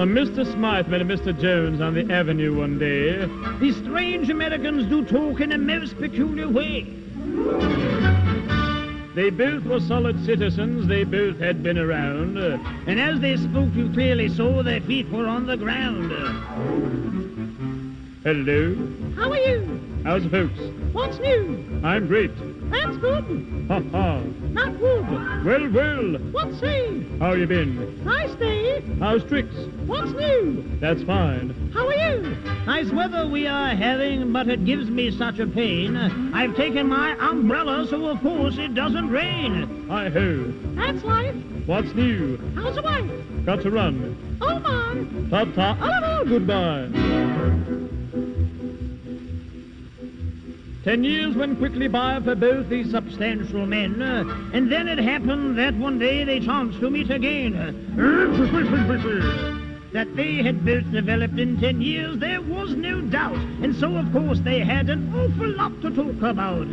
Mr. Smythe met a Mr. Jones on the avenue one day. These strange Americans do talk in a most peculiar way. They both were solid citizens, they both had been around. And as they spoke, you clearly saw their feet were on the ground. Hello. How are you? How's the folks? What's new? I'm great. That's good. Ha ha. Not good. Well, well. What's say? How you been? Nice day. How's tricks? What's new? That's fine. How are you? Nice weather we are having, but it gives me such a pain. I've taken my umbrella, so of course it doesn't rain. Hi-ho. That's life. What's new? How's the wife? Got to run. Oh, my. Ta-ta. Oh, goodbye. 10 years went quickly by for both these substantial men, and then it happened that one day they chanced to meet again. That they had both developed in 10 years, there was no doubt, and so of course they had an awful lot to talk about.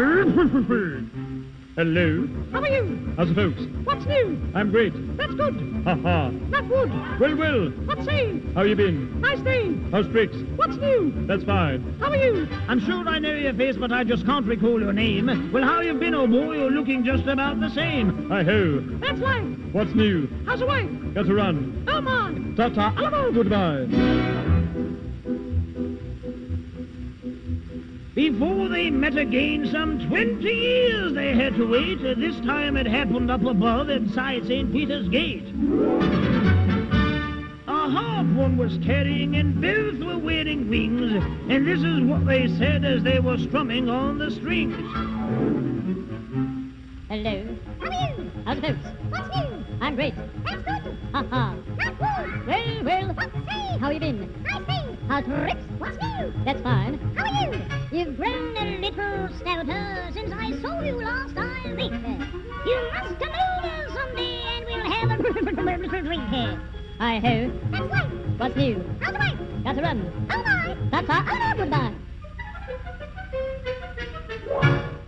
Hello. How are you? How's the folks? What's new? I'm great. That's good. Ha ha. Not good. Well, well. What's say? How you been? Nice day. How's tricks? What's new? That's fine. How are you? I'm sure I know your face, but I just can't recall your name. Well, how you been, old boy? You're looking just about the same. Hi-ho. That's life. What's new? How's the wife? Got to run. Oh, my. Ta-ta. Oh, goodbye. Before they met again, some 20 years they had to wait. This time it happened up above inside St. Peter's Gate. A harp one was carrying, and both were wearing wings. And this is what they said as they were strumming on the strings. Hello. How are you? How's the folks? What's new? I'm great. That's good. Ha ha. Not good. Well, well. What's say? How you been? Nice day. How's tricks? What's new? That's fine. How are you? You've grown a little stouter since I saw you last, I think. You must come over someday and we'll have a drink here. Hi-ho. That's right. What's new? How's the wife? Got to run. Oh, my. Ta-ta. Oh, no, goodbye.